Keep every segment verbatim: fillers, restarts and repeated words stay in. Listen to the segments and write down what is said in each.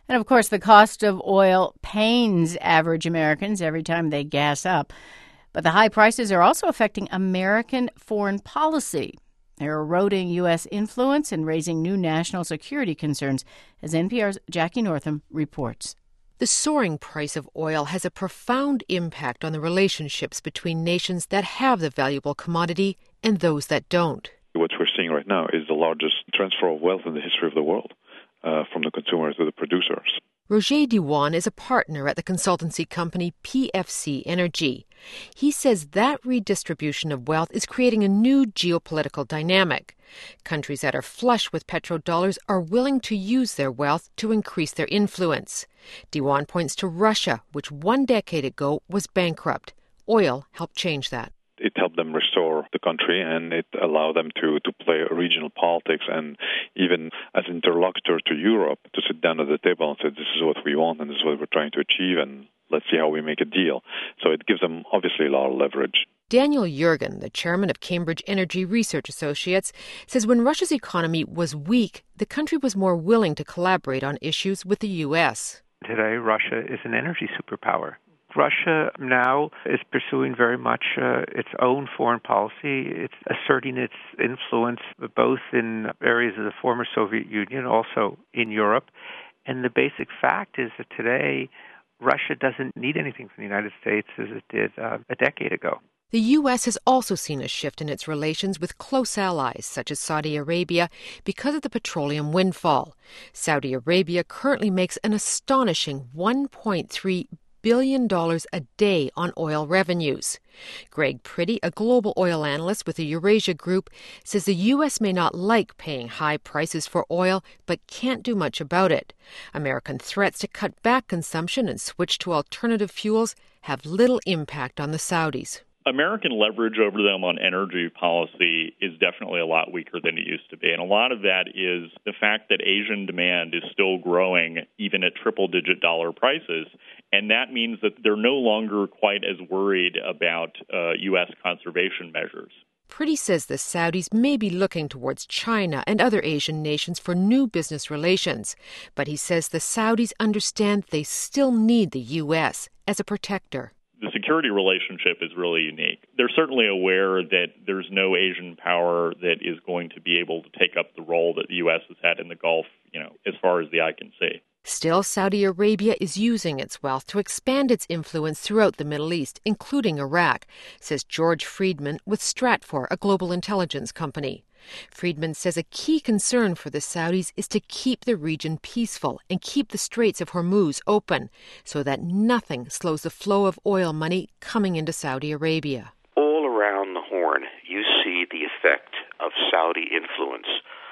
And of course, the cost of oil pains average Americans every time they gas up. But the high prices are also affecting American foreign policy. They're eroding U S influence and raising new national security concerns, as N P R's Jackie Northam reports. The soaring price of oil has a profound impact on the relationships between nations that have the valuable commodity and those that don't. What we're seeing right now is the largest transfer of wealth in the history of the world, uh, from the consumers to the producers. Roger Diwan is a partner at the consultancy company P F C Energy. He says that redistribution of wealth is creating a new geopolitical dynamic. Countries that are flush with petrodollars are willing to use their wealth to increase their influence. Diwan points to Russia, which one decade ago was bankrupt. Oil helped change that. It helped them restore the country, and it allowed them to, to play regional politics and even as interlocutor to Europe to sit down at the table and say, this is what we want and this is what we're trying to achieve, and let's see how we make a deal. So it gives them obviously a lot of leverage. Daniel Yergin, the chairman of Cambridge Energy Research Associates, says when Russia's economy was weak, the country was more willing to collaborate on issues with the U S. Today, Russia is an energy superpower. Russia now is pursuing very much uh, its own foreign policy. It's asserting its influence both in areas of the former Soviet Union, also in Europe. And the basic fact is that today, Russia doesn't need anything from the United States as it did uh, a decade ago. The U S has also seen a shift in its relations with close allies, such as Saudi Arabia, because of the petroleum windfall. Saudi Arabia currently makes an astonishing one point three billion dollars a day on oil revenues. Greg Priddy, a global oil analyst with the Eurasia Group, says the U S may not like paying high prices for oil, but can't do much about it. American threats to cut back consumption and switch to alternative fuels have little impact on the Saudis. American leverage over them on energy policy is definitely a lot weaker than it used to be. And a lot of that is the fact that Asian demand is still growing even at triple-digit dollar prices. And that means that they're no longer quite as worried about uh, U S conservation measures. Priddy says the Saudis may be looking towards China and other Asian nations for new business relations. But he says the Saudis understand they still need the U S as a protector. The security relationship is really unique. They're certainly aware that there's no Asian power that is going to be able to take up the role that the U S has had in the Gulf, you know, as far as the eye can see. Still, Saudi Arabia is using its wealth to expand its influence throughout the Middle East, including Iraq, says George Friedman with Stratfor, a global intelligence company. Friedman says a key concern for the Saudis is to keep the region peaceful and keep the Straits of Hormuz open so that nothing slows the flow of oil money coming into Saudi Arabia. All around the Horn, you see the effect of Saudi influence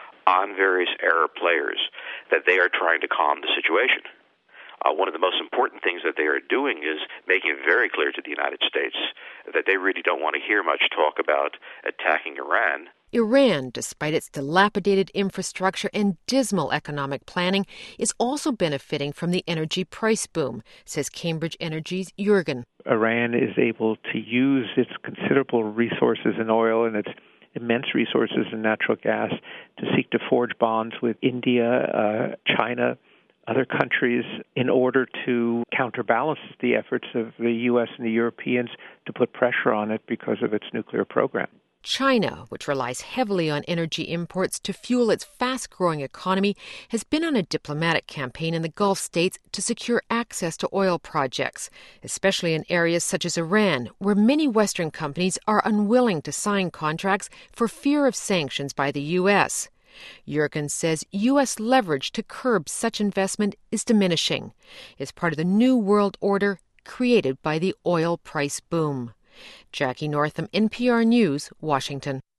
on various Arab players, that they are trying to calm the situation. Uh, one of the most important things that they are doing is making it very clear to the United States that they really don't want to hear much talk about attacking Iran. Iran, despite its dilapidated infrastructure and dismal economic planning, is also benefiting from the energy price boom, says Cambridge Energy's Yergin. Iran is able to use its considerable resources in oil and its immense resources in natural gas to seek to forge bonds with India, uh, China, other countries in order to counterbalance the efforts of the U S and the Europeans to put pressure on it because of its nuclear program. China, which relies heavily on energy imports to fuel its fast-growing economy, has been on a diplomatic campaign in the Gulf states to secure access to oil projects, especially in areas such as Iran, where many Western companies are unwilling to sign contracts for fear of sanctions by the U S. Yergin says U S leverage to curb such investment is diminishing. It's part of the new world order created by the oil price boom. Jackie Northam, N P R News, Washington.